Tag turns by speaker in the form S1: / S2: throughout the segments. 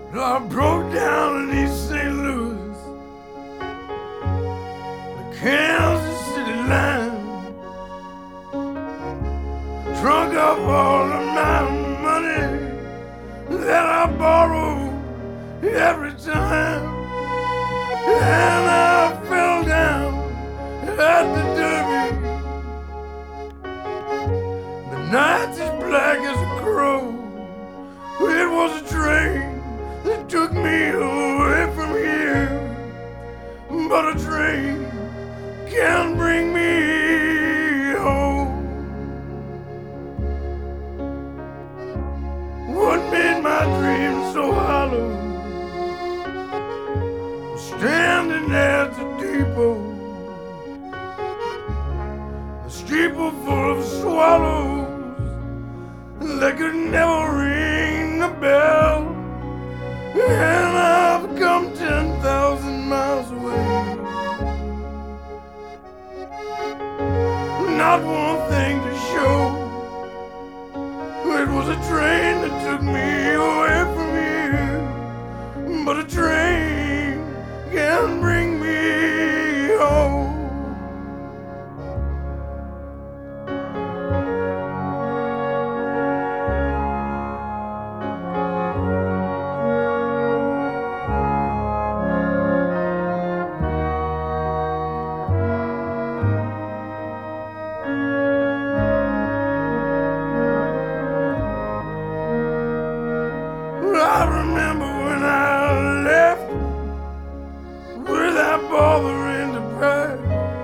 S1: I broke down in East St. Louis, the Kansas City line. Drunk up all of my money that I borrow every time. And I fell down at the Derby. The night's as black as a crow. It was a train that took me away from here, but a train can't bring me home. What made my dreams so hollow? Standing at the depot, a steeple full of swallows that could never ring a bell. And I've come 10,000 miles away, not one thing to show. It was a train that took me away from here, but a train can't bring me home. I remember when I left without bothering to brag.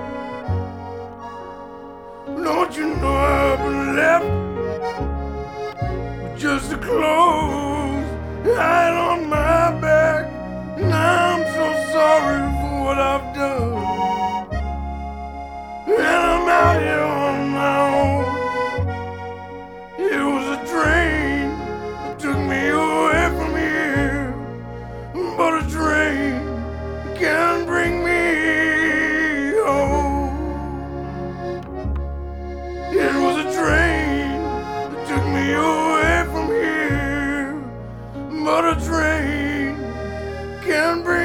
S1: Don't you know I've left with just the clothes I had on my back? And I'm so sorry for what I've done. And I'm out here on my own. It was a train that took me away from here, but a train can't bring me home. It was a train that took me away from here, but a train can't bring